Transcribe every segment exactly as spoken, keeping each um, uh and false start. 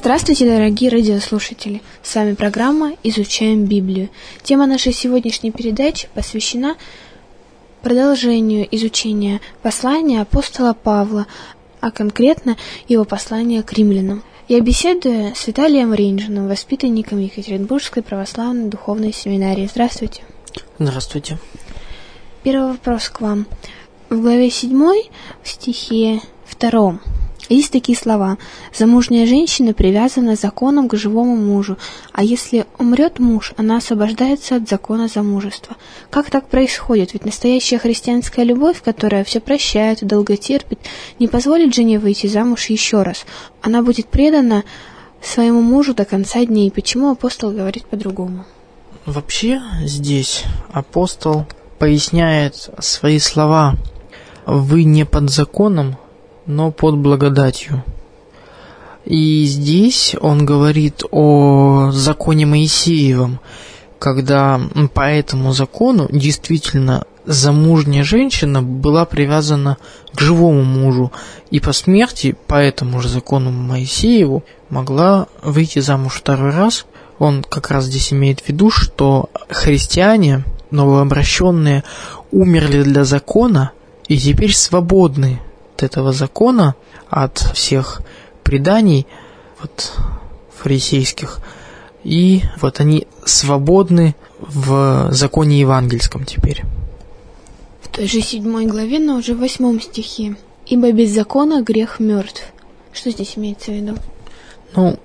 Здравствуйте, дорогие радиослушатели! С вами программа «Изучаем Библию». Тема нашей сегодняшней передачи посвящена продолжению изучения послания апостола Павла, а конкретно его послания к римлянам. Я беседую с Виталием Рейнджиным, воспитанником Екатеринбургской православной духовной семинарии. Здравствуйте. Здравствуйте. Первый вопрос к вам. В главе седьмой, в стихе втором, есть такие слова: «Замужняя женщина привязана законом к живому мужу, а если умрет муж, она освобождается от закона замужества». Как так происходит? Ведь настоящая христианская любовь, которая все прощает и долго терпит, не позволит жене выйти замуж еще раз. Она будет предана своему мужу до конца дней. Почему апостол говорит по-другому? Вообще здесь апостол поясняет свои слова: «Вы не под законом, но под благодатью». И здесь он говорит о законе Моисеевом, когда по этому закону действительно замужняя женщина была привязана к живому мужу, и по смерти, по этому же закону Моисееву, могла выйти замуж второй раз. Он как раз здесь имеет в виду, что христиане, новообращенные, умерли для закона и теперь свободны от этого закона, от всех преданий вот, фарисейских, и вот они свободны в законе евангельском теперь. В той же седьмой главе, но уже в восьмом стихе: «Ибо без закона грех мертв». Что здесь имеется в виду? Ну,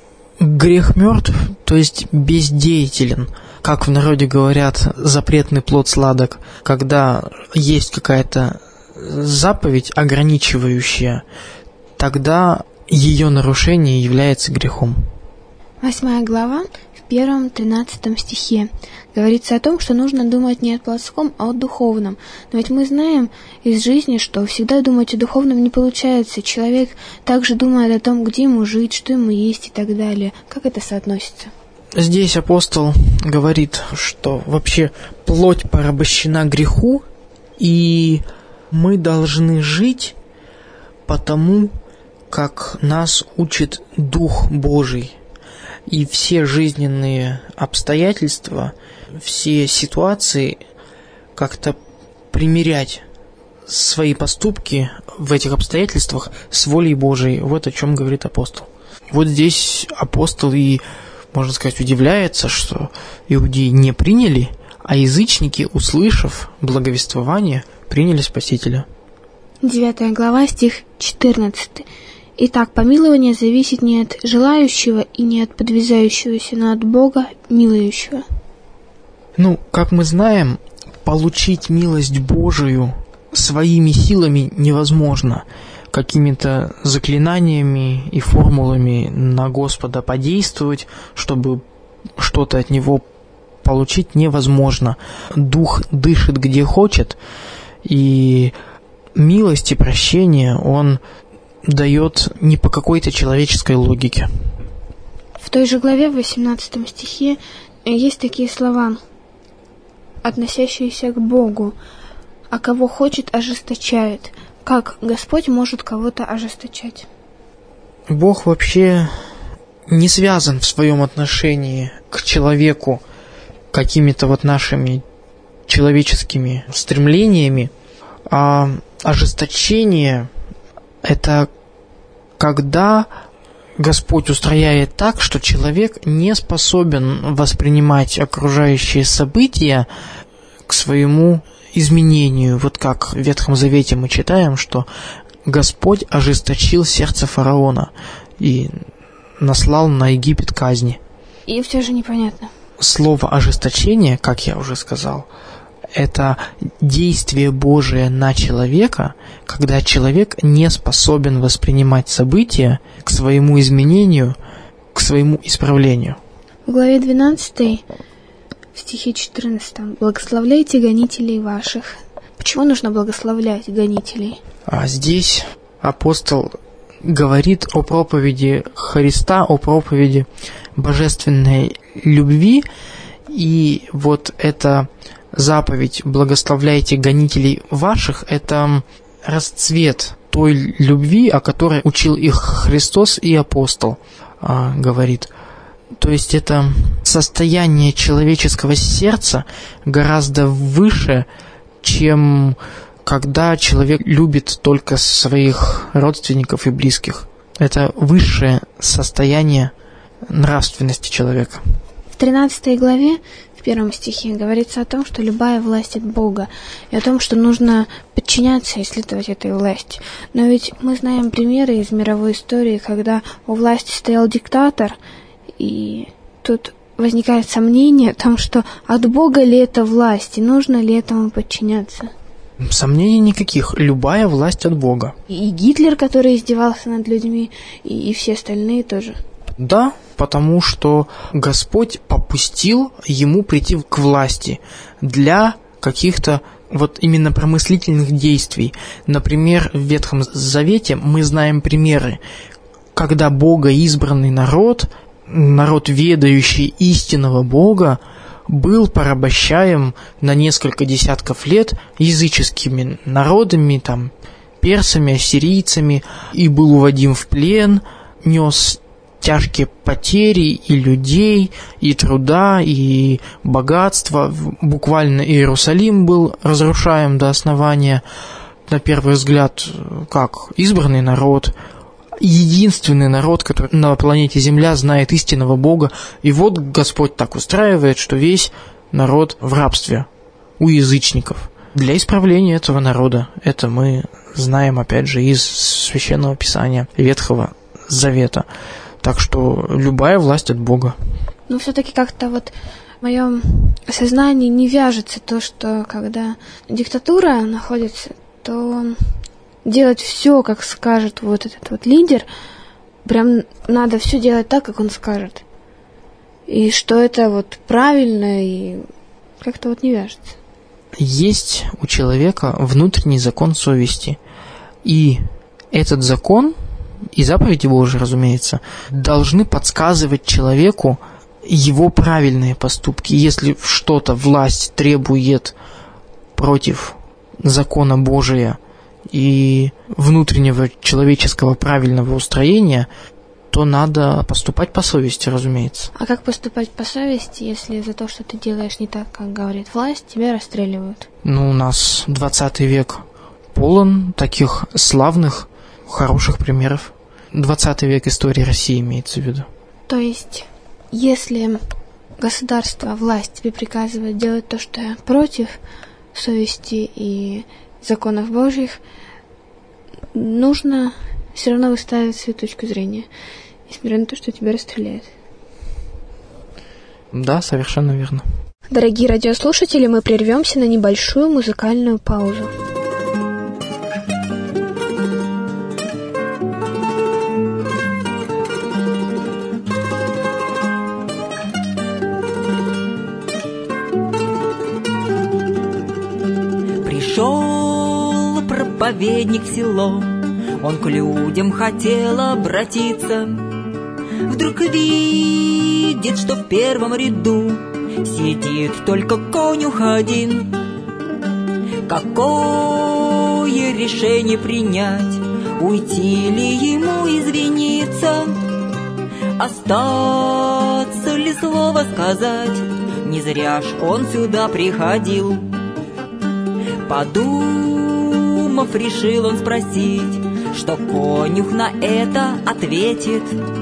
грех мертв, то есть бездеятелен. Как в народе говорят, запретный плод сладок. Когда есть какая-то заповедь ограничивающая, тогда ее нарушение является грехом. Восьмая глава, в первом тринадцатом стихе говорится о том, что нужно думать не о плотском, а о духовном. Но ведь мы знаем из жизни, что всегда думать о духовном не получается. Человек также думает о том, где ему жить, что ему есть и так далее. Как это соотносится? Здесь апостол говорит, что вообще плоть порабощена греху, и мы должны жить по тому, как нас учит Дух Божий. И все жизненные обстоятельства, все ситуации как-то примирять свои поступки в этих обстоятельствах с волей Божией. Вот о чем говорит апостол. Вот здесь апостол и, можно сказать, удивляется, что иудеи не приняли, а язычники, услышав благовествование, приняли Спасителя. Девятая глава, стих четырнадцатый. «Итак, помилование зависит не от желающего и не от подвязающегося, но от Бога милующего». Ну, как мы знаем, получить милость Божию своими силами невозможно. Какими-то заклинаниями и формулами на Господа подействовать, чтобы что-то от Него получить, невозможно. Дух дышит где хочет, и милость и прощение Он дает не по какой-то человеческой логике. В той же главе, в восемнадцатом стихе, есть такие слова, относящиеся к Богу: «А кого хочет, ожесточает». Как Господь может кого-то ожесточать? Бог вообще не связан в своем отношении к человеку какими-то вот нашими человеческими стремлениями, а ожесточение — это когда Господь устрояет так, что человек не способен воспринимать окружающие события к своему изменению. Вот как в Ветхом Завете мы читаем, что Господь ожесточил сердце фараона и наслал на Египет казни. И все же непонятно. Слово «ожесточение», как я уже сказал, это действие Божие на человека, когда человек не способен воспринимать события к своему изменению, к своему исправлению. В главе двенадцатой, в стихе четырнадцатом: «Благословляйте гонителей ваших». Почему нужно благословлять гонителей? А здесь апостол говорит о проповеди Христа, о проповеди божественной любви, и вот эта заповедь «благословляйте гонителей ваших» — это расцвет той любви, о которой учил их Христос и апостол, говорит. То есть это состояние человеческого сердца гораздо выше, чем когда человек любит только своих родственников и близких. Это высшее состояние нравственности человека. В тринадцатой главе, в первом стихе, говорится о том, что любая власть от Бога, и о том, что нужно подчиняться и следовать этой власти. Но ведь мы знаем примеры из мировой истории, когда у власти стоял диктатор, и тут возникает сомнение о том, что от Бога ли это власть, и нужно ли этому подчиняться. Сомнений никаких. Любая власть от Бога. И Гитлер, который издевался над людьми, и, и все остальные тоже. Да, потому что Господь попустил ему прийти к власти для каких-то вот именно промыслительных действий. Например, в Ветхом Завете мы знаем примеры, когда Бога избранный народ, народ, ведающий истинного Бога, был порабощаем на несколько десятков лет языческими народами, там, персами, ассирийцами, и был уводим в плен, нес тяжкие потери и людей, и труда, и богатства. Буквально Иерусалим был разрушаем до основания. На первый взгляд, как избранный народ, единственный народ, который на планете Земля знает истинного Бога. И вот Господь так устраивает, что весь народ в рабстве у язычников. Для исправления этого народа, это мы знаем, опять же, из Священного Писания Ветхого Завета. Так что любая власть от Бога. Но все-таки как-то вот в моем сознании не вяжется то, что когда диктатура находится, то делать все, как скажет вот этот вот лидер, прям надо все делать так, как он скажет. И что это вот правильно, и как-то вот не вяжется. Есть у человека внутренний закон совести. И этот закон, и заповеди Божьи, разумеется, должны подсказывать человеку его правильные поступки. Если что-то власть требует против закона Божия и внутреннего человеческого правильного устроения, то надо поступать по совести, разумеется. А как поступать по совести, если за то, что ты делаешь не так, как говорит власть, тебя расстреливают? Ну, у нас двадцатый век полон таких славных, хороших примеров. двадцатый век истории России имеется в виду. То есть, если государство, власть тебе приказывает делать то, что против совести и законов Божьих, нужно все равно выставить свою точку зрения, несмотря на то, что тебя расстреляют. Да, совершенно верно. Дорогие радиослушатели, мы прервемся на небольшую музыкальную паузу. Пришел проповедник в село, он к людям хотел обратиться. Вдруг видит, что в первом ряду сидит только конюх один. Какое решение принять? Уйти ли ему извиниться? Остаться ли слово сказать? Не зря ж он сюда приходил. Подумав, решил он спросить, что конюх на это ответит.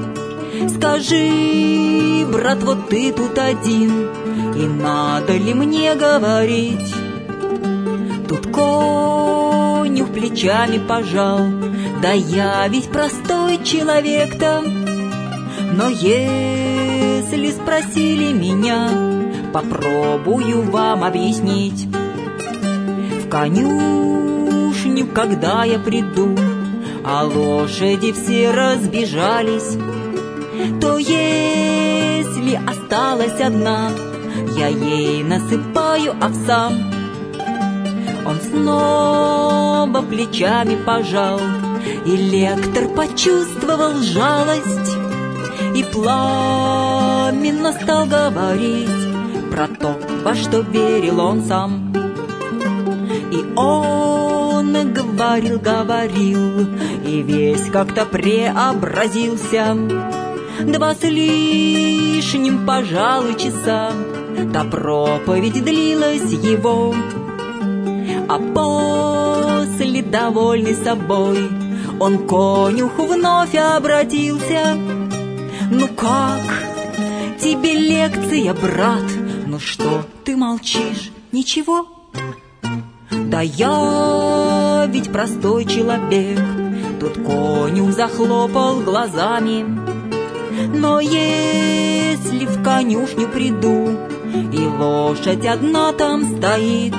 Скажи, брат, вот ты тут один, и надо ли мне говорить? Тут конюх плечами пожал, да я ведь простой человек-то. Но если спросили меня, попробую вам объяснить. В конюшню, когда я приду, а лошади все разбежались, то если осталась одна, я ей насыпаю овса. Он снова плечами пожал, и лектор почувствовал жалость и пламенно стал говорить про то, во что верил он сам. И он он говорил, говорил, и весь как-то преобразился. Два с лишним, пожалуй, часа та проповедь длилась его, а после, довольный собой, он к конюху вновь обратился. Ну как тебе лекция, брат? Ну что ты молчишь? Ничего? Да я ведь простой человек. Тут конюх захлопал глазами. Но если в конюшню приду, и лошадь одна там стоит,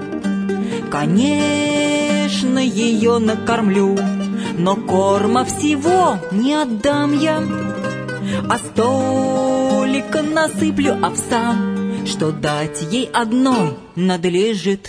конечно, ее накормлю, но корма всего не отдам я, а столько насыплю овса, что дать ей одной надлежит.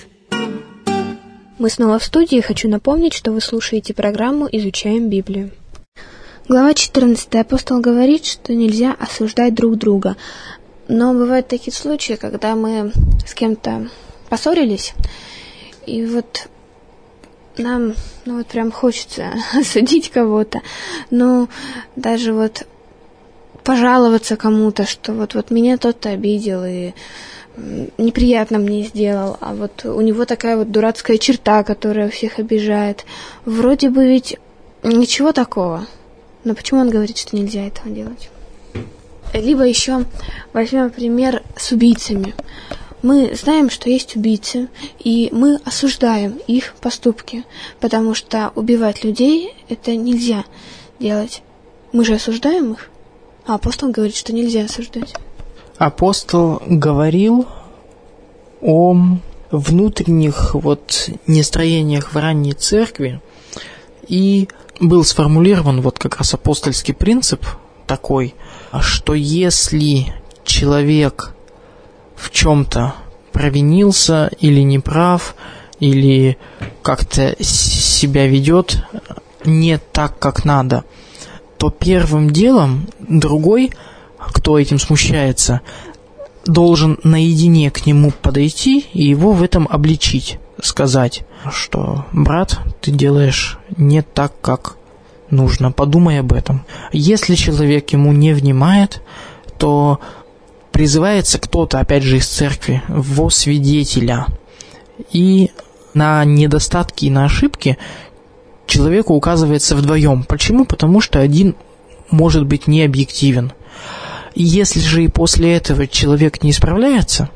Мы снова в студии. Хочу напомнить, что вы слушаете программу «Изучаем Библию». Глава четырнадцатая. Апостол говорит, что нельзя осуждать друг друга. Но бывают такие случаи, когда мы с кем-то поссорились, и вот нам, ну вот прям хочется осудить кого-то, но даже вот пожаловаться кому-то, что вот, вот меня тот-то обидел и неприятно мне сделал, а вот у него такая вот дурацкая черта, которая всех обижает. Вроде бы ведь ничего такого, но почему он говорит, что нельзя этого делать? Либо еще возьмем пример с убийцами. Мы знаем, что есть убийцы, и мы осуждаем их поступки, потому что убивать людей это нельзя делать. Мы же осуждаем их, а апостол говорит, что нельзя осуждать. Апостол говорил о внутренних вот нестроениях в ранней церкви, и был сформулирован вот как раз апостольский принцип такой, что если человек в чем-то провинился или неправ, или как-то себя ведет не так, как надо, то первым делом другой, кто этим смущается, должен наедине к нему подойти и его в этом обличить, сказать, что брат, ты делаешь не так, как нужно, подумай об этом. Если человек ему не внимает, то призывается кто-то, опять же, из церкви, во свидетеля. И на недостатки и на ошибки человеку указывается вдвоем. Почему? Потому что один может быть не объективен. Если же и после этого человек не исправляется,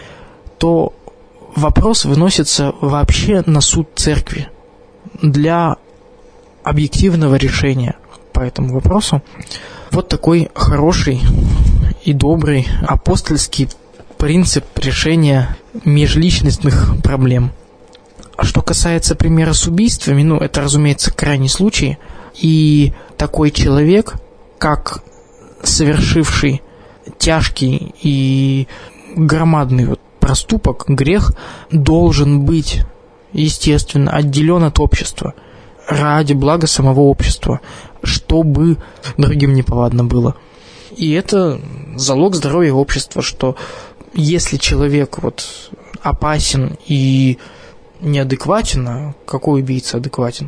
то вопрос выносится вообще на суд церкви для объективного решения по этому вопросу. Вот такой хороший и добрый апостольский принцип решения межличностных проблем. А что касается примера с убийствами, ну, это, разумеется, крайний случай. И такой человек, как совершивший тяжкий и громадный вот проступок, грех, должен быть, естественно, отделен от общества ради блага самого общества, чтобы другим неповадно было. И это залог здоровья общества, что если человек вот опасен и неадекватен, а какой убийца адекватен,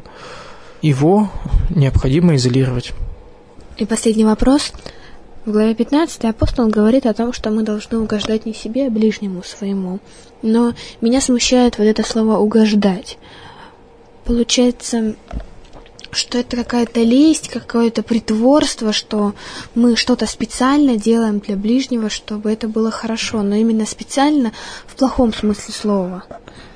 его необходимо изолировать. И последний вопрос. В главе пятнадцатой апостол говорит о том, что мы должны угождать не себе, а ближнему своему. Но меня смущает вот это слово «угождать». Получается, что это какая-то лесть, какое-то притворство, что мы что-то специально делаем для ближнего, чтобы это было хорошо, но именно специально в плохом смысле слова.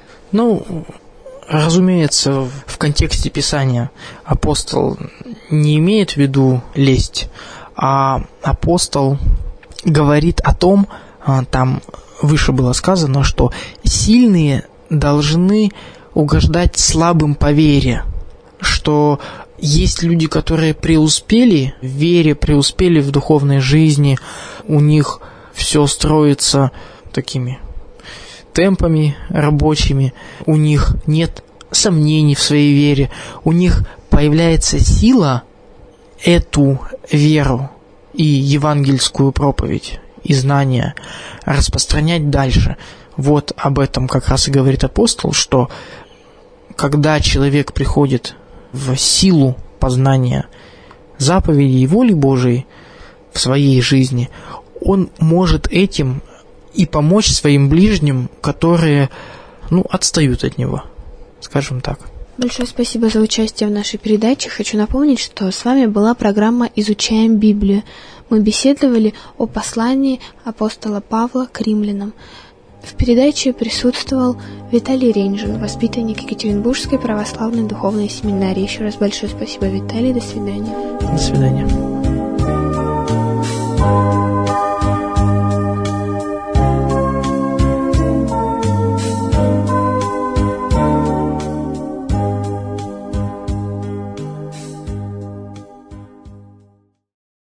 Ну, разумеется, в контексте Писания апостол не имеет в виду лесть, а апостол говорит о том, там выше было сказано, что сильные должны угождать слабым по вере, что есть люди, которые преуспели в вере, преуспели в духовной жизни, у них все строится такими темпами рабочими, у них нет сомнений в своей вере, у них появляется сила эту веру и евангельскую проповедь и знания распространять дальше. Вот об этом как раз и говорит апостол, что когда человек приходит в силу познания заповедей и воли Божией в своей жизни, он может этим и помочь своим ближним, которые, ну, отстают от него, скажем так. Большое спасибо за участие в нашей передаче. Хочу напомнить, что с вами была программа «Изучаем Библию». Мы беседовали о послании апостола Павла к римлянам. В передаче присутствовал Виталий Ренжин, воспитанник Екатеринбургской православной духовной семинарии. Еще раз большое спасибо, Виталий. До свидания. До свидания.